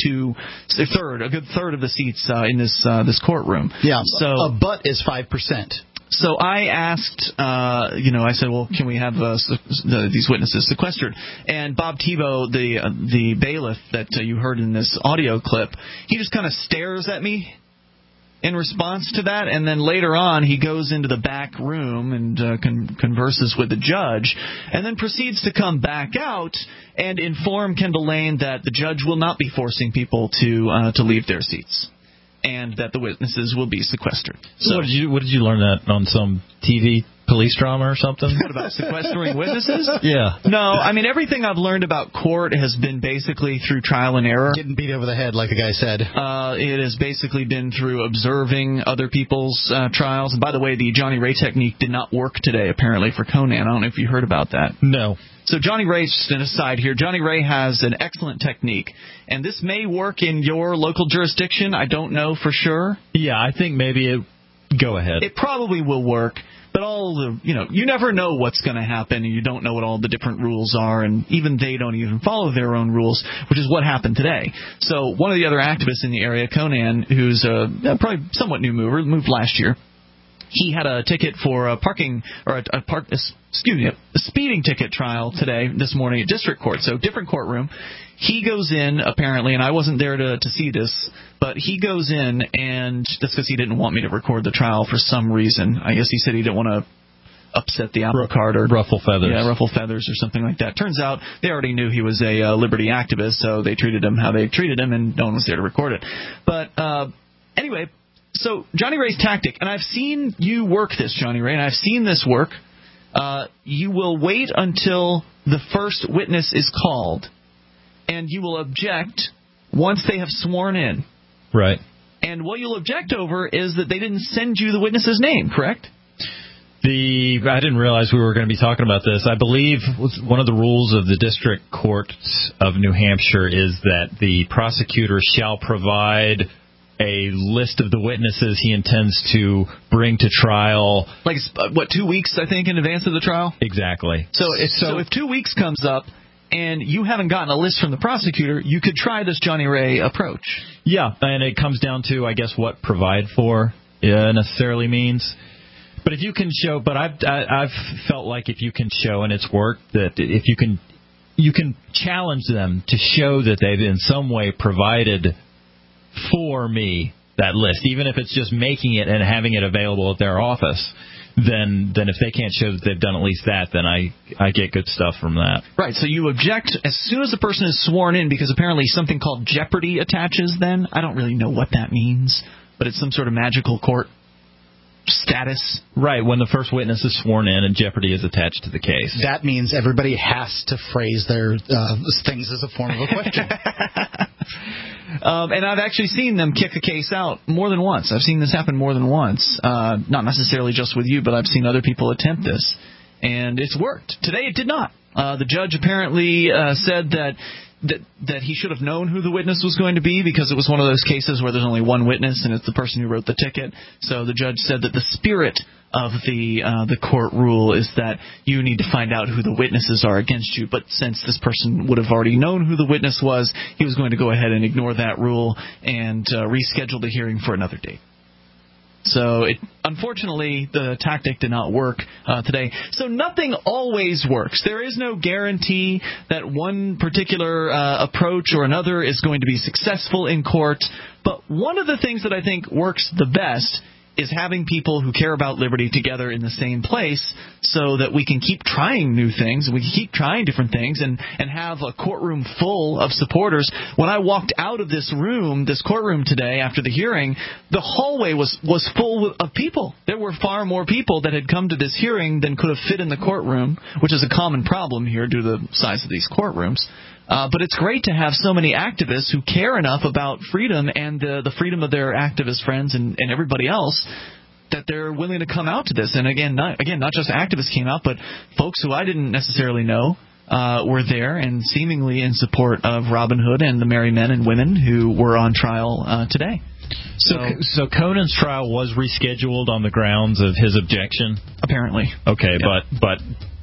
A: good third of the seats in this courtroom.
C: Yeah,
A: so
C: a butt is 5%.
A: So I asked, I said, well, can we have these witnesses sequestered? And Bob Tebow, the bailiff that you heard in this audio clip, he just kind of stares at me in response to that, and then later on he goes into the back room and converses with the judge, and then proceeds to come back out and inform Kendall Lane that the judge will not be forcing people to leave their seats, and that the witnesses will be sequestered.
B: So what did you learn that on some TV police drama or something?
A: What about sequestering witnesses?
B: Yeah.
A: No, I mean, everything I've learned about court has been basically through trial and error.
C: Getting beat over the head, like the guy said.
A: It has basically been through observing other people's trials. And by the way, the Johnny Ray technique did not work today, apparently, for Conan. I don't know if you heard about that.
B: No.
A: So Johnny Ray, just an aside here, Johnny Ray has an excellent technique, and this may work in your local jurisdiction. I don't know for sure.
B: Yeah, I think maybe go ahead.
A: It probably will work, but you never know what's going to happen, and you don't know what all the different rules are, and even they don't even follow their own rules, which is what happened today. So one of the other activists in the area, Conan, who's probably somewhat new mover, moved last year. He had a ticket for a speeding ticket trial this morning at district court, so different courtroom. He goes in, apparently, and I wasn't there to see this, but he goes in, and that's because he didn't want me to record the trial for some reason. I guess he said he didn't want to upset the apple cart or
B: ruffle feathers.
A: Yeah, ruffle feathers or something like that. Turns out they already knew he was a liberty activist, so they treated him how they treated him, and no one was there to record it. But anyway, so Johnny Ray's tactic, and I've seen you work this, Johnny Ray, and I've seen this work. You will wait until the first witness is called, and you will object once they have sworn in.
B: Right.
A: And what you'll object over is that they didn't send you the witness's name, correct?
B: I didn't realize we were going to be talking about this. I believe one of the rules of the District Courts of New Hampshire is that the prosecutor shall provide a list of the witnesses he intends to bring to trial.
A: Like, 2 weeks, I think, in advance of the trial?
B: Exactly.
A: So if 2 weeks comes up and you haven't gotten a list from the prosecutor, you could try this Johnny Ray approach.
B: Yeah, and it comes down to, I guess, what provide for necessarily means. But if you can show, I've felt like if you can show, and it's worked, that if you can challenge them to show that they've in some way provided for me that list, even if it's just making it and having it available at their office, then if they can't show that they've done at least that, then I get good stuff from that.
A: Right, so you object as soon as the person is sworn in, because apparently something called jeopardy attaches then. I don't really know what that means, but it's some sort of magical court status.
B: Right, when the first witness is sworn in and jeopardy is attached to the case.
C: That means everybody has to phrase their things as a form of a question.
A: And I've actually seen them kick a case out more than once. I've seen this happen more than once. Not necessarily just with you, but I've seen other people attempt this. And it's worked. Today it did not. The judge apparently said that he should have known who the witness was going to be, because it was one of those cases where there's only one witness and it's the person who wrote the ticket. So the judge said that the spirit of the court rule is that you need to find out who the witnesses are against you. But since this person would have already known who the witness was, he was going to go ahead and ignore that rule and reschedule the hearing for another date. So, unfortunately, the tactic did not work today. So nothing always works. There is no guarantee that one particular approach or another is going to be successful in court. But one of the things that I think works the best is having people who care about liberty together in the same place, so that we can keep trying new things, and we can keep trying different things, and have a courtroom full of supporters. When I walked out of this courtroom today after the hearing, the hallway was full of people. There were far more people that had come to this hearing than could have fit in the courtroom, which is a common problem here due to the size of these courtrooms. But it's great to have so many activists who care enough about freedom and the freedom of their activist friends and everybody else, that they're willing to come out to this. And again, not just activists came out, but folks who I didn't necessarily know were there and seemingly in support of Robin Hood and the merry men and women who were on trial today.
B: So Conan's trial was rescheduled on the grounds of his objection?
A: Apparently.
B: Okay, yeah. but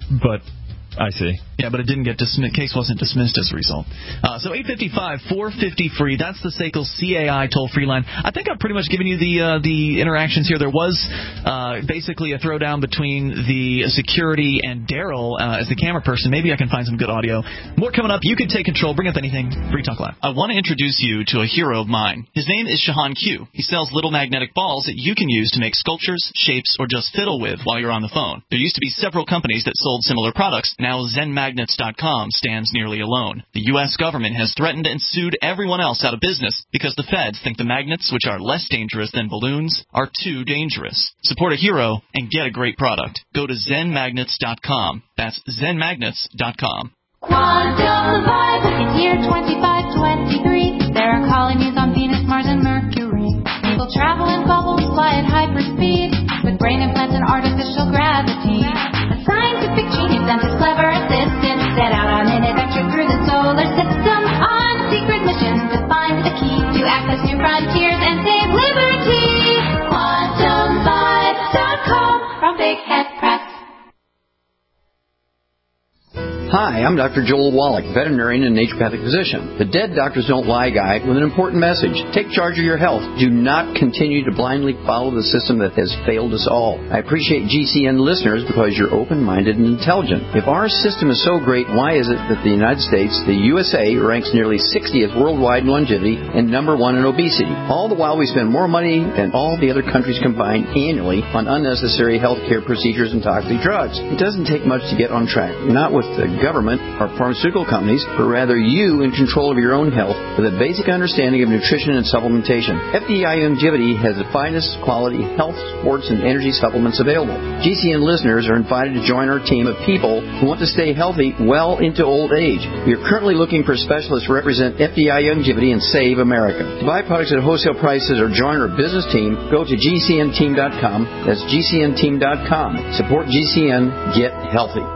B: I see.
A: Yeah, but it didn't get dismissed. Case wasn't dismissed as a result. So 855-450-FREE. That's the SACL CAI toll-free line. I think I've pretty much given you the interactions here. There was basically a throwdown between the security and Daryl as the camera person. Maybe I can find some good audio. More coming up. You can take control. Bring up anything. Free Talk Live. I want to introduce you to a hero of mine. His name is Shahan Q. He sells little magnetic balls that you can use to make sculptures, shapes, or just fiddle with while you're on the phone. There used to be several companies that sold similar products. Now ZenMagnets.com stands nearly alone. The U.S. government has threatened and sued everyone else out of business because the feds think the magnets, which are less dangerous than balloons, are too dangerous. Support a hero and get a great product. Go to ZenMagnets.com. That's ZenMagnets.com.
G: Quantum Vibe, it's year 2523. There are colonies on Venus, Mars, and Mercury. People travel in bubbles, fly at hyperspeed, with brain implants and artificial gravity. A scientific genius and his clever assistant set out on an adventure through the solar system on secret missions to find the key to access new frontiers and save liberty. QuantumVibe.com from Big Head Press.
H: Hi, I'm Dr. Joel Wallach, veterinarian and naturopathic physician. The Dead Doctors Don't Lie guide with an important message. Take charge of your health. Do not continue to blindly follow the system that has failed us all. I appreciate GCN listeners because you're open-minded and intelligent. If our system is so great, why is it that the United States, the USA, ranks nearly 60th worldwide in longevity and number 1 in obesity? All the while we spend more money than all the other countries combined annually on unnecessary health care procedures and toxic drugs. It doesn't take much to get on track. Not with the government or pharmaceutical companies, but rather you in control of your own health with a basic understanding of nutrition and supplementation. FDI Longevity has the finest quality health, sports, and energy supplements available. GCN listeners are invited to join our team of people who want to stay healthy well into old age. We are currently looking for specialists to represent FDI Longevity and Save America. To buy products at wholesale prices or join our business team, go to GCNteam.com. That's GCNteam.com. Support GCN. Get healthy.